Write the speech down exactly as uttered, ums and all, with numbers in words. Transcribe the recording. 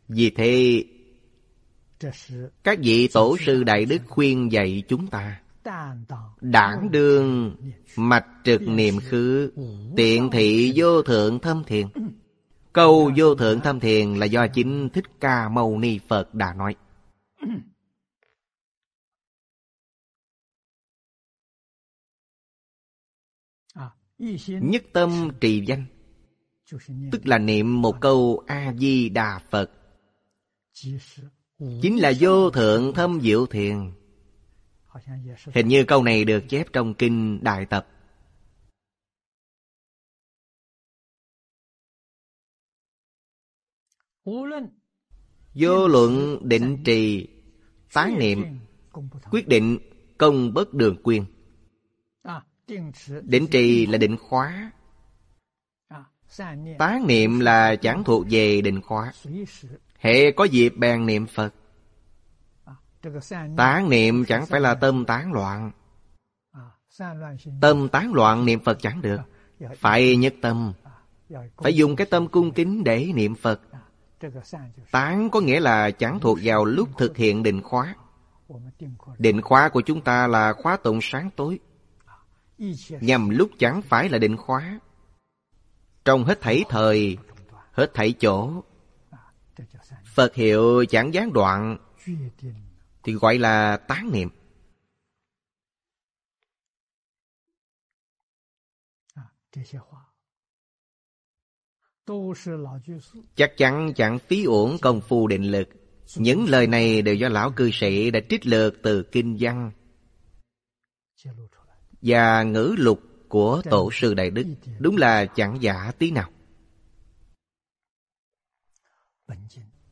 Vì thế các vị tổ sư đại đức khuyên dạy chúng ta đản đương mạch trực niệm khứ, tiện thị vô thượng thâm thiền. Câu vô thượng thâm thiền là do chính Thích Ca Mâu Ni Phật đã nói. Nhất tâm trì danh, tức là niệm một câu A-di-đà Phật, chính là vô thượng thâm diệu thiền. Hình như câu này được chép trong Kinh Đại Tập. Vô luận định trì, tán niệm, quyết định công bất đường quyên. Định trì là định khóa, tán niệm là chẳng thuộc về định khóa. Hệ có dịp bèn niệm Phật. Tán niệm chẳng phải là tâm tán loạn. Tâm tán loạn niệm Phật chẳng được. Phải nhất tâm, phải dùng cái tâm cung kính để niệm Phật. Tán có nghĩa là chẳng thuộc vào lúc thực hiện định khóa. Định khóa của chúng ta là khóa tụng sáng tối, nhằm lúc chẳng phải là định khóa. Trong hết thảy thời, hết thảy chỗ, Phật hiệu chẳng gián đoạn, thì gọi là tán niệm. Chắc chắn chẳng phí uổng công phu định lực. Những lời này đều do lão cư sĩ đã trích lược từ kinh văn và ngữ lục của tổ sư đại đức. Đúng là chẳng giả tí nào.